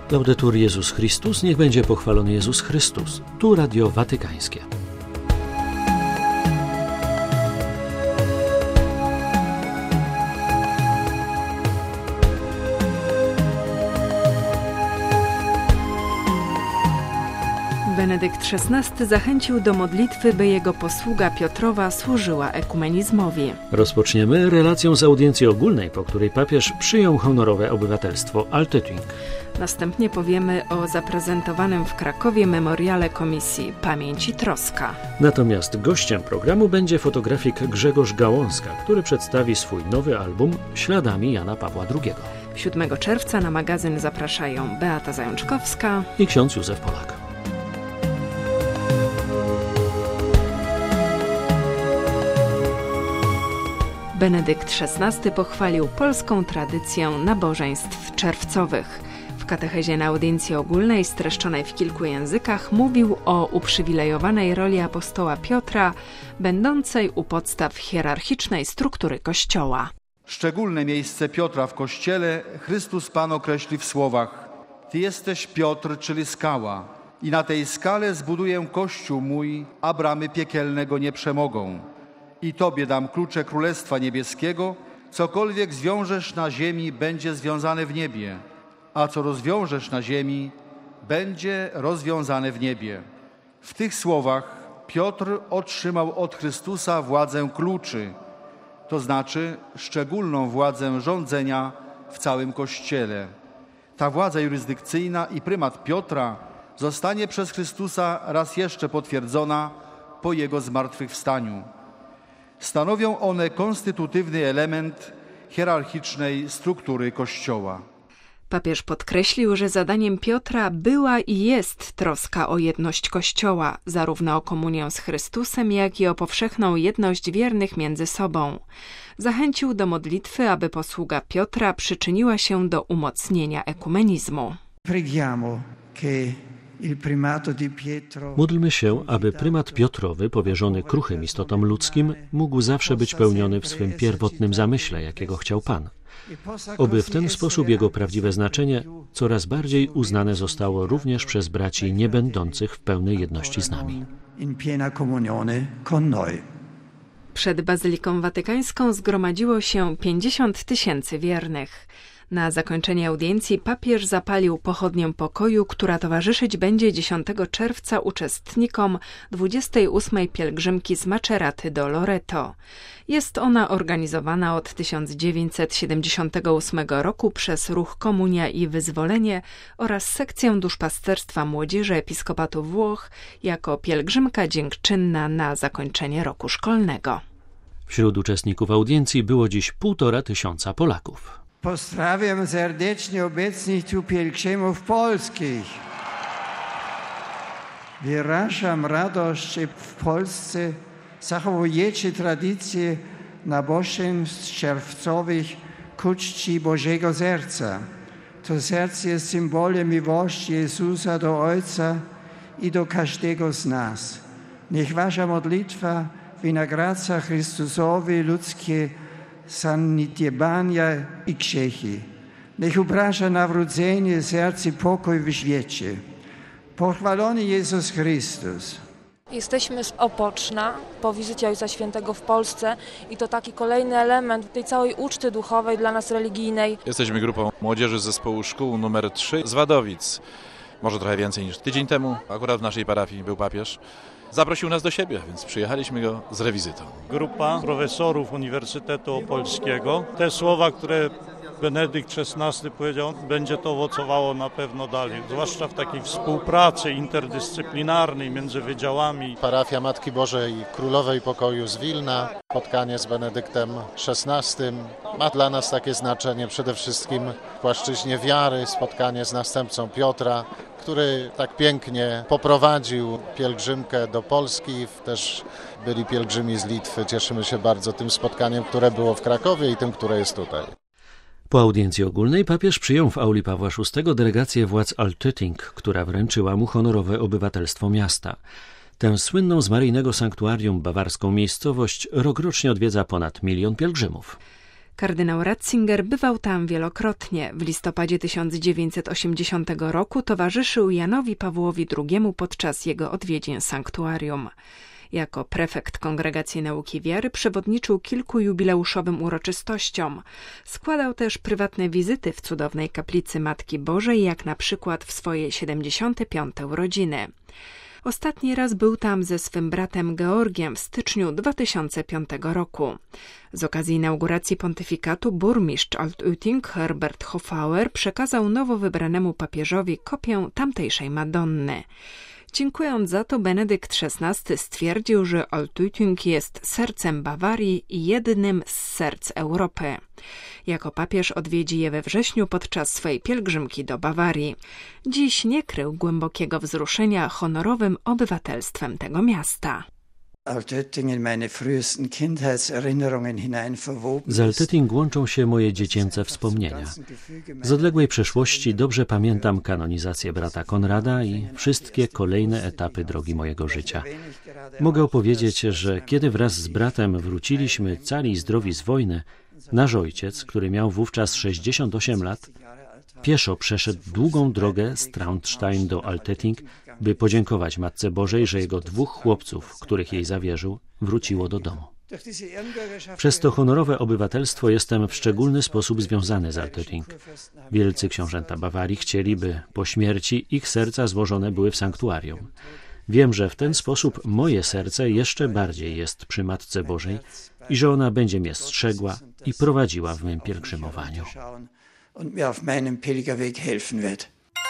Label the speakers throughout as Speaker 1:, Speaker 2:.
Speaker 1: Laudetur Jezus Chrystus, niech będzie pochwalony Jezus Chrystus. Tu Radio Watykańskie.
Speaker 2: Benedykt XVI zachęcił do modlitwy, by jego posługa Piotrowa służyła ekumenizmowi.
Speaker 1: Rozpoczniemy relacją z audiencji ogólnej, po której papież przyjął honorowe obywatelstwo Altötting.
Speaker 2: Następnie powiemy o zaprezentowanym w Krakowie memoriale Komisji Pamięć i Troska.
Speaker 1: Natomiast gościem programu będzie fotografik Grzegorz Gałązka, który przedstawi swój nowy album Śladami Jana Pawła II.
Speaker 2: 7 czerwca na magazyn zapraszają Beata Zajączkowska
Speaker 1: i ksiądz Józef Polak.
Speaker 2: Benedykt XVI pochwalił polską tradycję nabożeństw czerwcowych. W katechezie na audiencji ogólnej, streszczonej w kilku językach, mówił o uprzywilejowanej roli apostoła Piotra, będącej u podstaw hierarchicznej struktury Kościoła.
Speaker 3: Szczególne miejsce Piotra w Kościele Chrystus Pan określi w słowach: Ty jesteś Piotr, czyli skała, i na tej skale zbuduję Kościół mój, a bramy piekielne go nie przemogą. I Tobie dam klucze Królestwa Niebieskiego, cokolwiek zwiążesz na ziemi, będzie związane w niebie, a co rozwiążesz na ziemi, będzie rozwiązane w niebie. W tych słowach Piotr otrzymał od Chrystusa władzę kluczy, to znaczy szczególną władzę rządzenia w całym Kościele. Ta władza jurysdykcyjna i prymat Piotra zostanie przez Chrystusa raz jeszcze potwierdzona po Jego zmartwychwstaniu. Stanowią one konstytutywny element hierarchicznej struktury Kościoła.
Speaker 2: Papież podkreślił, że zadaniem Piotra była i jest troska o jedność Kościoła, zarówno o komunię z Chrystusem, jak i o powszechną jedność wiernych między sobą. Zachęcił do modlitwy, aby posługa Piotra przyczyniła się do umocnienia ekumenizmu.
Speaker 1: Módlmy się, aby prymat Piotrowy, powierzony kruchym istotom ludzkim, mógł zawsze być pełniony w swym pierwotnym zamyśle, jakiego chciał Pan. Oby w ten sposób jego prawdziwe znaczenie coraz bardziej uznane zostało również przez braci niebędących w pełnej jedności z nami.
Speaker 2: Przed Bazyliką Watykańską zgromadziło się 50 000 wiernych. Na zakończenie audiencji papież zapalił pochodnię pokoju, która towarzyszyć będzie 10 czerwca uczestnikom 28. pielgrzymki z Maceraty do Loreto. Jest ona organizowana od 1978 roku przez Ruch Komunia i Wyzwolenie oraz Sekcję Duszpasterstwa Młodzieży Episkopatu Włoch jako pielgrzymka dziękczynna na zakończenie roku szkolnego.
Speaker 1: Wśród uczestników audiencji było dziś 1500 Polaków.
Speaker 4: Pozdrawiam serdecznie obecnych tu pielgrzymów polskich. Wyrażam radość, że w Polsce zachowujecie tradycję nabożeństw czerwcowych ku czci Bożego Serca. To serce jest symbolem miłości Jezusa do Ojca i do każdego z nas. Niech wasza modlitwa wynagradza Chrystusowi ludzkie zaniedbania i grzechy. Niech uprasza nawrócenie serc i pokój w świecie. Pochwalony Jezus Chrystus.
Speaker 5: Jesteśmy z Opoczna po wizycie Ojca Świętego w Polsce i to taki kolejny element tej całej uczty duchowej dla nas religijnej.
Speaker 6: Jesteśmy grupą młodzieży z zespołu szkół numer 3 z Wadowic. Może trochę więcej niż tydzień temu, akurat w naszej parafii był papież. Zaprosił nas do siebie, więc przyjechaliśmy go z rewizytą.
Speaker 7: Grupa profesorów Uniwersytetu Opolskiego. Te słowa, które Benedykt XVI powiedział, będzie to owocowało na pewno dalej, zwłaszcza w takiej współpracy interdyscyplinarnej między wydziałami.
Speaker 8: Parafia Matki Bożej Królowej Pokoju z Wilna, spotkanie z Benedyktem XVI ma dla nas takie znaczenie przede wszystkim w płaszczyźnie wiary, spotkanie z następcą Piotra, który tak pięknie poprowadził pielgrzymkę do Polski. Też byli pielgrzymi z Litwy. Cieszymy się bardzo tym spotkaniem, które było w Krakowie i tym, które jest tutaj.
Speaker 1: Po audiencji ogólnej papież przyjął w auli Pawła VI delegację władz Altötting, która wręczyła mu honorowe obywatelstwo miasta. Tę słynną z maryjnego sanktuarium bawarską miejscowość rokrocznie odwiedza ponad 1 000 000 pielgrzymów.
Speaker 2: Kardynał Ratzinger bywał tam wielokrotnie. W listopadzie 1980 roku towarzyszył Janowi Pawłowi II podczas jego odwiedzin sanktuarium. Jako prefekt Kongregacji Nauki Wiary przewodniczył kilku jubileuszowym uroczystościom. Składał też prywatne wizyty w cudownej kaplicy Matki Bożej, jak na przykład w swoje 75. urodziny. Ostatni raz był tam ze swym bratem Georgiem w styczniu 2005 roku. Z okazji inauguracji pontyfikatu burmistrz Altötting Herbert Hofauer przekazał nowo wybranemu papieżowi kopię tamtejszej Madonny. Dziękując za to, Benedykt XVI stwierdził, że Altötting jest sercem Bawarii i jednym z serc Europy. Jako papież odwiedzi je we wrześniu podczas swej pielgrzymki do Bawarii. Dziś nie krył głębokiego wzruszenia honorowym obywatelstwem tego miasta.
Speaker 1: Z Altötting łączą się moje dziecięce wspomnienia. Z odległej przeszłości dobrze pamiętam kanonizację brata Konrada i wszystkie kolejne etapy drogi mojego życia. Mogę opowiedzieć, że kiedy wraz z bratem wróciliśmy cali i zdrowi z wojny, nasz ojciec, który miał wówczas 68 lat, pieszo przeszedł długą drogę z Traunstein do Altötting, by podziękować Matce Bożej, że jego 2 chłopców, których jej zawierzył, wróciło do domu. Przez to honorowe obywatelstwo jestem w szczególny sposób związany z Altötting. Wielcy książęta Bawarii chcieli, by po śmierci ich serca złożone były w sanktuarium. Wiem, że w ten sposób moje serce jeszcze bardziej jest przy Matce Bożej i że ona będzie mnie strzegła i prowadziła w mym pielgrzymowaniu.
Speaker 4: Und mir auf meinem Pilgerweg helfen wird.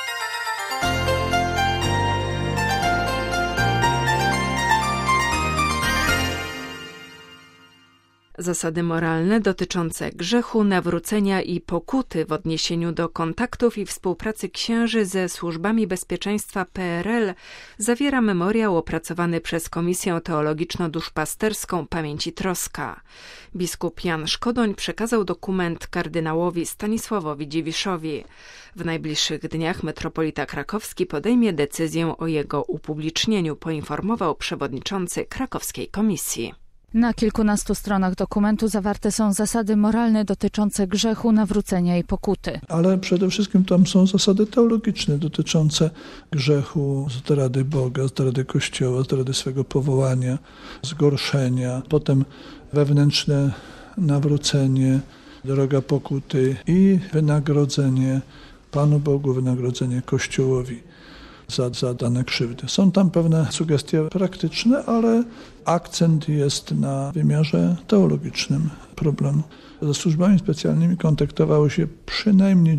Speaker 2: Zasady moralne dotyczące grzechu, nawrócenia i pokuty w odniesieniu do kontaktów i współpracy księży ze służbami bezpieczeństwa PRL zawiera memoriał opracowany przez Komisję Teologiczno-Duszpasterską Pamięć i Troska. Biskup Jan Szkodoń przekazał dokument kardynałowi Stanisławowi Dziwiszowi. W najbliższych dniach metropolita krakowski podejmie decyzję o jego upublicznieniu, poinformował przewodniczący krakowskiej komisji.
Speaker 9: Na kilkunastu stronach dokumentu zawarte są zasady moralne dotyczące grzechu, nawrócenia i pokuty.
Speaker 10: Ale przede wszystkim tam są zasady teologiczne dotyczące grzechu, zdrady Boga, zdrady Kościoła, zdrady swego powołania, zgorszenia, potem wewnętrzne nawrócenie, droga pokuty i wynagrodzenie Panu Bogu, wynagrodzenie Kościołowi za dane krzywdy. Są tam pewne sugestie praktyczne, ale akcent jest na wymiarze teologicznym problemu. Ze służbami specjalnymi kontaktowało się przynajmniej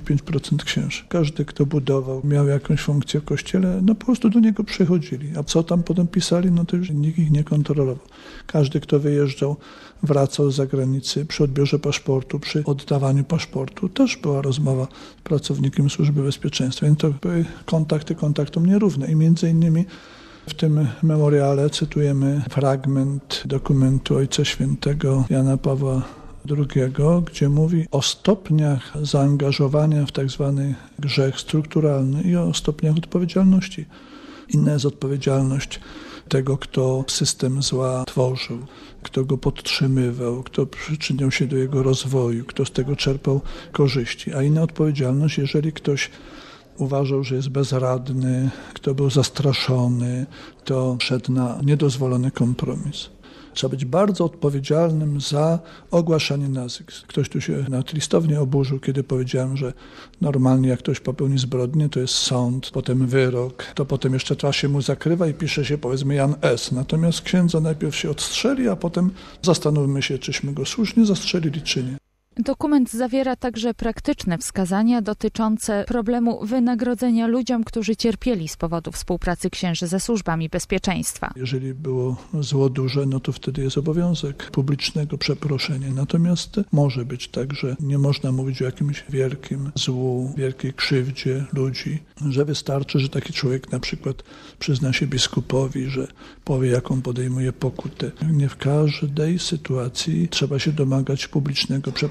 Speaker 10: 95% księży. Każdy, kto budował, miał jakąś funkcję w kościele, po prostu do niego przychodzili. A co tam potem pisali, to już nikt ich nie kontrolował. Każdy, kto wyjeżdżał, wracał z zagranicy przy odbiorze paszportu, przy oddawaniu paszportu. Też była rozmowa z pracownikiem Służby Bezpieczeństwa. Więc to były kontaktom nierówne. I między innymi w tym memoriale cytujemy fragment dokumentu Ojca Świętego Jana Pawła II, gdzie mówi o stopniach zaangażowania w tak zwany grzech strukturalny i o stopniach odpowiedzialności. Inna jest odpowiedzialność tego, kto system zła tworzył, kto go podtrzymywał, kto przyczyniał się do jego rozwoju, kto z tego czerpał korzyści. A inna odpowiedzialność, jeżeli ktoś uważał, że jest bezradny, kto był zastraszony, to szedł na niedozwolony kompromis. Trzeba być bardzo odpowiedzialnym za ogłaszanie nazwisk. Ktoś tu się nawet listownie oburzył, kiedy powiedziałem, że normalnie jak ktoś popełni zbrodnię, to jest sąd, potem wyrok, to potem jeszcze twarz się mu zakrywa i pisze się powiedzmy Jan S. Natomiast księdza najpierw się odstrzeli, a potem zastanówmy się, czyśmy go słusznie zastrzelili, czy nie.
Speaker 9: Dokument zawiera także praktyczne wskazania dotyczące problemu wynagrodzenia ludziom, którzy cierpieli z powodu współpracy księży ze służbami bezpieczeństwa.
Speaker 10: Jeżeli było zło duże, to wtedy jest obowiązek publicznego przeproszenia. Natomiast może być tak, że nie można mówić o jakimś wielkim złu, wielkiej krzywdzie ludzi, że wystarczy, że taki człowiek na przykład przyzna się biskupowi, że powie, jaką podejmuje pokutę. Nie w każdej sytuacji trzeba się domagać publicznego przeproszenia.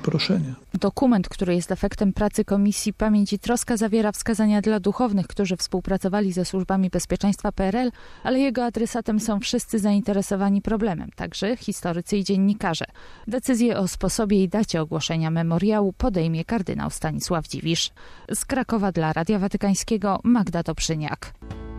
Speaker 10: zaproszenia.
Speaker 9: Dokument, który jest efektem pracy Komisji Pamięć i Troska, zawiera wskazania dla duchownych, którzy współpracowali ze służbami bezpieczeństwa PRL, ale jego adresatem są wszyscy zainteresowani problemem, także historycy i dziennikarze. Decyzję o sposobie i dacie ogłoszenia memoriału podejmie kardynał Stanisław Dziwisz. Z Krakowa dla Radia Watykańskiego Magda Dobrzyniak.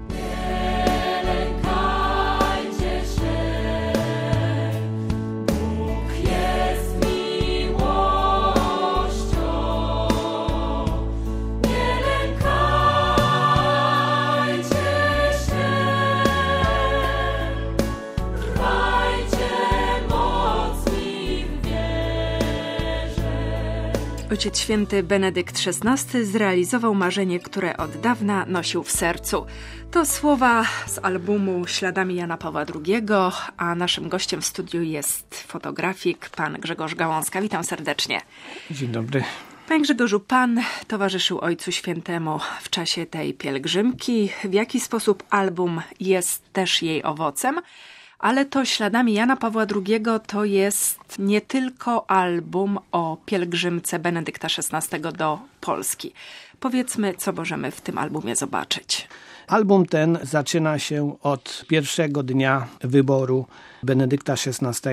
Speaker 2: Ojciec Święty Benedykt XVI zrealizował marzenie, które od dawna nosił w sercu. To słowa z albumu Śladami Jana Pawła II, a naszym gościem w studiu jest fotografik pan Grzegorz Gałązka. Witam serdecznie.
Speaker 11: Dzień dobry.
Speaker 2: Panie Grzegorzu, pan towarzyszył Ojcu Świętemu w czasie tej pielgrzymki. W jaki sposób album jest też jej owocem? Ale to Śladami Jana Pawła II to jest nie tylko album o pielgrzymce Benedykta XVI do Polski. Powiedzmy, co możemy w tym albumie zobaczyć.
Speaker 11: Album ten zaczyna się od pierwszego dnia wyboru Benedykta XVI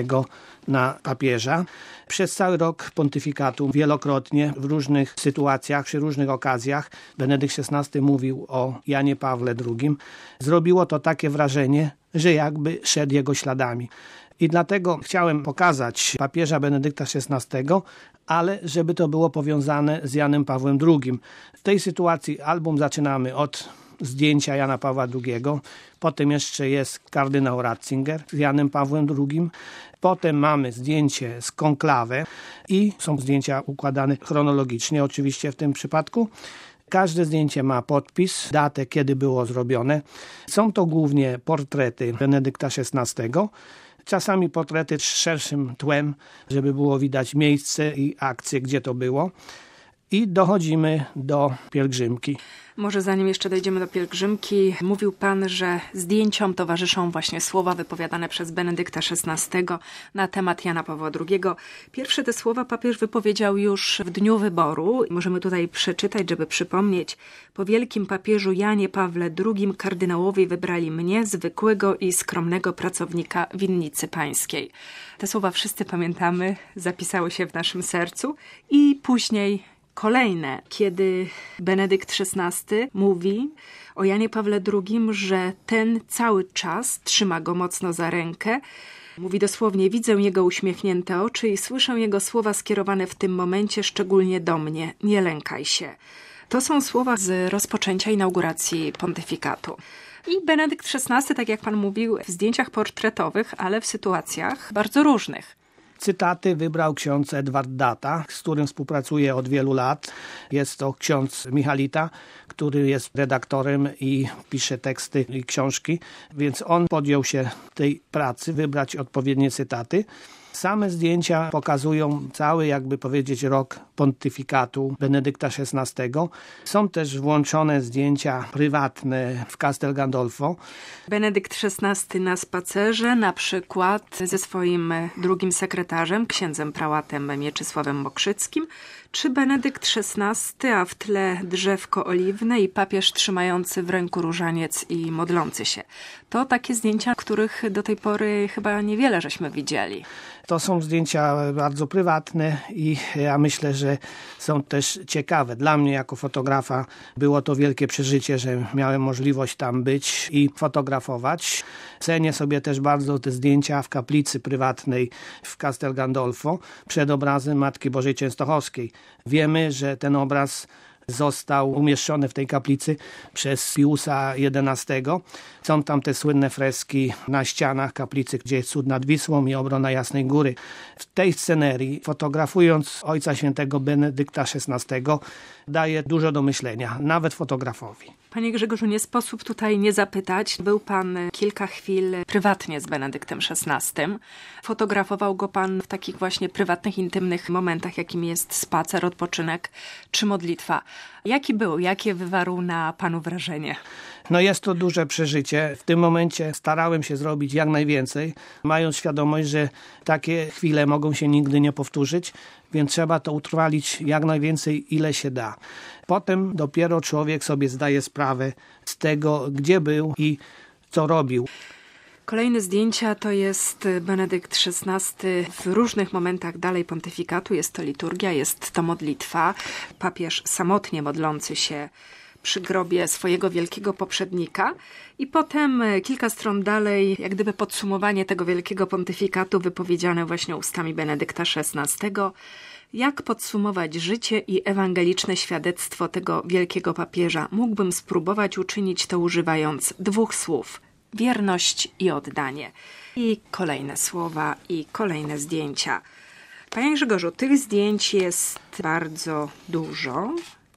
Speaker 11: na papieża. Przez cały rok pontyfikatu wielokrotnie w różnych sytuacjach, przy różnych okazjach Benedykt XVI mówił o Janie Pawle II. Zrobiło to takie wrażenie, że jakby szedł jego śladami. I dlatego chciałem pokazać papieża Benedykta XVI, ale żeby to było powiązane z Janem Pawłem II. W tej sytuacji album zaczynamy od zdjęcia Jana Pawła II, potem jeszcze jest kardynał Ratzinger z Janem Pawłem II, potem mamy zdjęcie z konklawe i są zdjęcia układane chronologicznie oczywiście w tym przypadku. Każde zdjęcie ma podpis, datę, kiedy było zrobione. Są to głównie portrety Benedykta XVI, czasami portrety z szerszym tłem, żeby było widać miejsce i akcje, gdzie to było. I dochodzimy do pielgrzymki.
Speaker 2: Może zanim jeszcze dojdziemy do pielgrzymki, mówił pan, że zdjęciom towarzyszą właśnie słowa wypowiadane przez Benedykta XVI na temat Jana Pawła II. Pierwsze te słowa papież wypowiedział już w dniu wyboru. Możemy tutaj przeczytać, żeby przypomnieć. Po wielkim papieżu Janie Pawle II kardynałowie wybrali mnie, zwykłego i skromnego pracownika winnicy pańskiej. Te słowa wszyscy pamiętamy, zapisały się w naszym sercu i później kolejne, kiedy Benedykt XVI mówi o Janie Pawle II, że ten cały czas trzyma go mocno za rękę. Mówi dosłownie, widzę jego uśmiechnięte oczy i słyszę jego słowa skierowane w tym momencie szczególnie do mnie. Nie lękaj się. To są słowa z rozpoczęcia inauguracji pontyfikatu. I Benedykt XVI, tak jak pan mówił, w zdjęciach portretowych, ale w sytuacjach bardzo różnych.
Speaker 11: Cytaty wybrał ksiądz Edward Data, z którym współpracuję od wielu lat. Jest to ksiądz Michalita, który jest redaktorem i pisze teksty i książki, więc on podjął się tej pracy, wybrać odpowiednie cytaty. Same zdjęcia pokazują cały, jakby powiedzieć, rok pontyfikatu Benedykta XVI. Są też włączone zdjęcia prywatne w Castel Gandolfo.
Speaker 2: Benedykt XVI na spacerze, na przykład ze swoim drugim sekretarzem, księdzem prałatem Mieczysławem Mokrzyckim, czy Benedykt XVI, a w tle drzewko oliwne i papież trzymający w ręku różaniec i modlący się. To takie zdjęcia, których do tej pory chyba niewiele żeśmy widzieli.
Speaker 11: To są zdjęcia bardzo prywatne i ja myślę, że są też ciekawe. Dla mnie jako fotografa było to wielkie przeżycie, że miałem możliwość tam być i fotografować. Cenię sobie też bardzo te zdjęcia w kaplicy prywatnej w Castel Gandolfo przed obrazem Matki Bożej Częstochowskiej. Wiemy, że ten obraz został umieszczony w tej kaplicy przez Piusa XI. Są tam te słynne freski na ścianach kaplicy, gdzie jest cud nad Wisłą i obrona Jasnej Góry. W tej scenerii, fotografując Ojca Świętego Benedykta XVI, daje dużo do myślenia, nawet fotografowi.
Speaker 2: Panie Grzegorzu, nie sposób tutaj nie zapytać. Był pan kilka chwil prywatnie z Benedyktem XVI. Fotografował go pan w takich właśnie prywatnych, intymnych momentach, jakim jest spacer, odpoczynek czy modlitwa. Jaki był? Jakie wywarł na panu wrażenie?
Speaker 11: No jest to duże przeżycie. W tym momencie starałem się zrobić jak najwięcej, mając świadomość, że takie chwile mogą się nigdy nie powtórzyć. więc trzeba to utrwalić jak najwięcej, ile się da. Potem dopiero człowiek sobie zdaje sprawę z tego, gdzie był i co robił.
Speaker 2: Kolejne zdjęcia to jest Benedykt XVI w różnych momentach dalej pontyfikatu. Jest to liturgia, jest to modlitwa. Papież samotnie modlący się przy grobie swojego wielkiego poprzednika. I potem kilka stron dalej, jak gdyby podsumowanie tego wielkiego pontyfikatu wypowiedziane właśnie ustami Benedykta XVI. Jak podsumować życie i ewangeliczne świadectwo tego wielkiego papieża? Mógłbym spróbować uczynić to używając 2 słów. Wierność i oddanie. I kolejne słowa, i kolejne zdjęcia. Panie Grzegorzu, tych zdjęć jest bardzo dużo.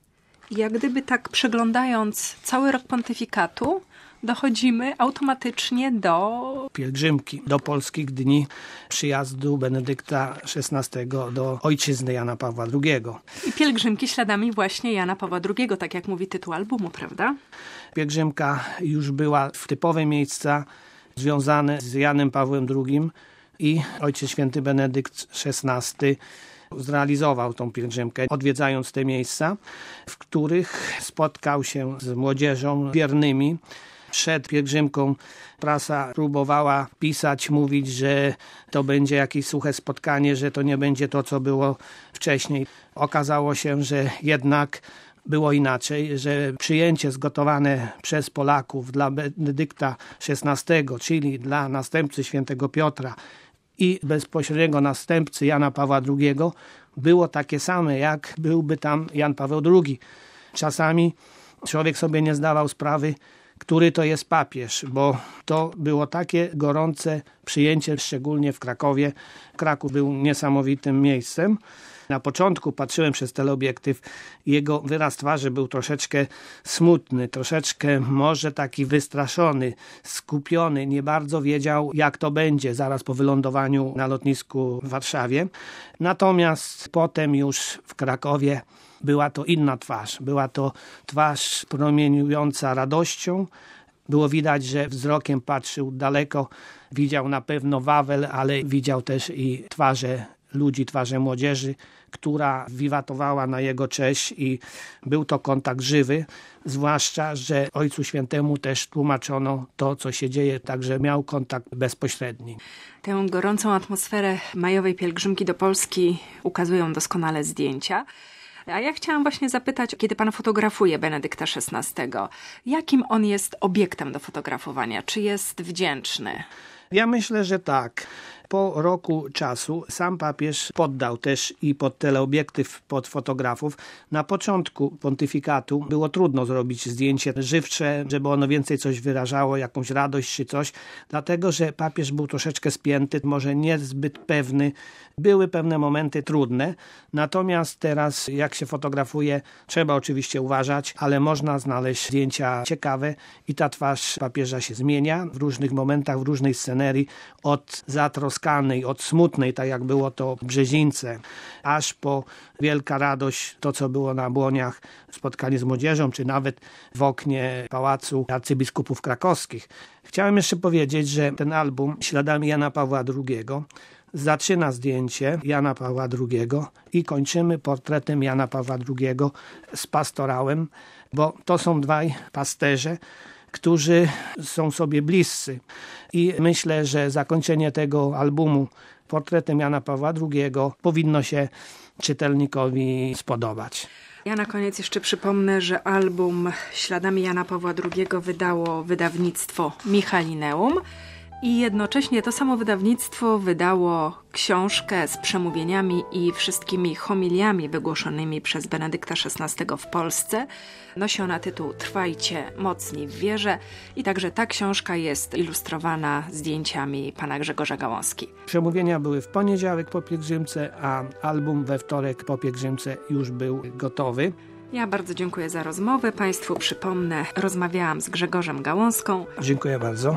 Speaker 2: Jak gdyby tak przeglądając cały rok pontyfikatu, dochodzimy automatycznie do
Speaker 11: pielgrzymki, do polskich dni przyjazdu Benedykta XVI do ojczyzny Jana Pawła II.
Speaker 2: I pielgrzymki śladami właśnie Jana Pawła II, tak jak mówi tytuł albumu, prawda?
Speaker 11: Pielgrzymka już była w typowe miejsca związane z Janem Pawłem II i Ojciec Święty Benedykt XVI zrealizował tą pielgrzymkę, odwiedzając te miejsca, w których spotkał się z młodzieżą wiernymi. Przed pielgrzymką prasa próbowała pisać, mówić, że to będzie jakieś suche spotkanie, że to nie będzie to, co było wcześniej. Okazało się, że jednak było inaczej, że przyjęcie zgotowane przez Polaków dla Benedykta XVI, czyli dla następcy świętego Piotra i bezpośredniego następcy Jana Pawła II, było takie same, jak byłby tam Jan Paweł II. Czasami człowiek sobie nie zdawał sprawy, który to jest papież, bo to było takie gorące przyjęcie, szczególnie w Krakowie. Kraków był niesamowitym miejscem. Na początku patrzyłem przez teleobiektyw, jego wyraz twarzy był troszeczkę smutny, troszeczkę może taki wystraszony, skupiony, nie bardzo wiedział, jak to będzie zaraz po wylądowaniu na lotnisku w Warszawie. Natomiast potem już w Krakowie była to inna twarz. Była to twarz promieniująca radością. Było widać, że wzrokiem patrzył daleko. Widział na pewno Wawel, ale widział też i twarze ludzi, twarze młodzieży, która wiwatowała na jego cześć i był to kontakt żywy. Zwłaszcza, że Ojcu Świętemu też tłumaczono to, co się dzieje, także miał kontakt bezpośredni.
Speaker 2: Tę gorącą atmosferę majowej pielgrzymki do Polski ukazują doskonale zdjęcia. A ja chciałam właśnie zapytać, kiedy pan fotografuje Benedykta XVI, jakim on jest obiektem do fotografowania? Czy jest wdzięczny?
Speaker 11: Ja myślę, że tak. Po roku czasu sam papież poddał też i pod teleobiektyw, pod fotografów. Na początku pontyfikatu było trudno zrobić zdjęcie żywcze, żeby ono więcej coś wyrażało, jakąś radość czy coś, dlatego że papież był troszeczkę spięty, może niezbyt pewny. Były pewne momenty trudne, natomiast teraz jak się fotografuje, trzeba oczywiście uważać, ale można znaleźć zdjęcia ciekawe i ta twarz papieża się zmienia w różnych momentach, w różnej scenerii, od zatroskanej, od smutnej, tak jak było to w Brzezińce, aż po wielka radość, to co było na Błoniach, spotkanie z młodzieżą, czy nawet w oknie Pałacu Arcybiskupów Krakowskich. Chciałem jeszcze powiedzieć, że ten album Śladami Jana Pawła II zaczyna zdjęcie Jana Pawła II i kończymy portretem Jana Pawła II z pastorałem, bo to są dwaj pasterze, którzy są sobie bliscy. I myślę, że zakończenie tego albumu portretem Jana Pawła II powinno się czytelnikowi spodobać.
Speaker 2: Ja na koniec jeszcze przypomnę, że album Śladami Jana Pawła II wydało wydawnictwo Michalineum i jednocześnie to samo wydawnictwo wydało książkę z przemówieniami i wszystkimi homiliami wygłoszonymi przez Benedykta XVI w Polsce. Nosi ona tytuł Trwajcie mocni w wierze i także ta książka jest ilustrowana zdjęciami pana Grzegorza Gałązki.
Speaker 11: Przemówienia były w poniedziałek po pielgrzymce, a album we wtorek po pielgrzymce już był gotowy.
Speaker 2: Ja bardzo dziękuję za rozmowę. Państwu przypomnę, rozmawiałam z Grzegorzem Gałązką.
Speaker 11: Dziękuję bardzo.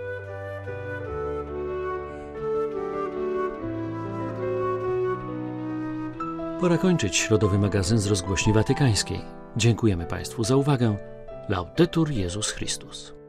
Speaker 1: Pora kończyć środowy magazyn z Rozgłośni Watykańskiej. Dziękujemy Państwu za uwagę. Laudetur Jezus Chrystus.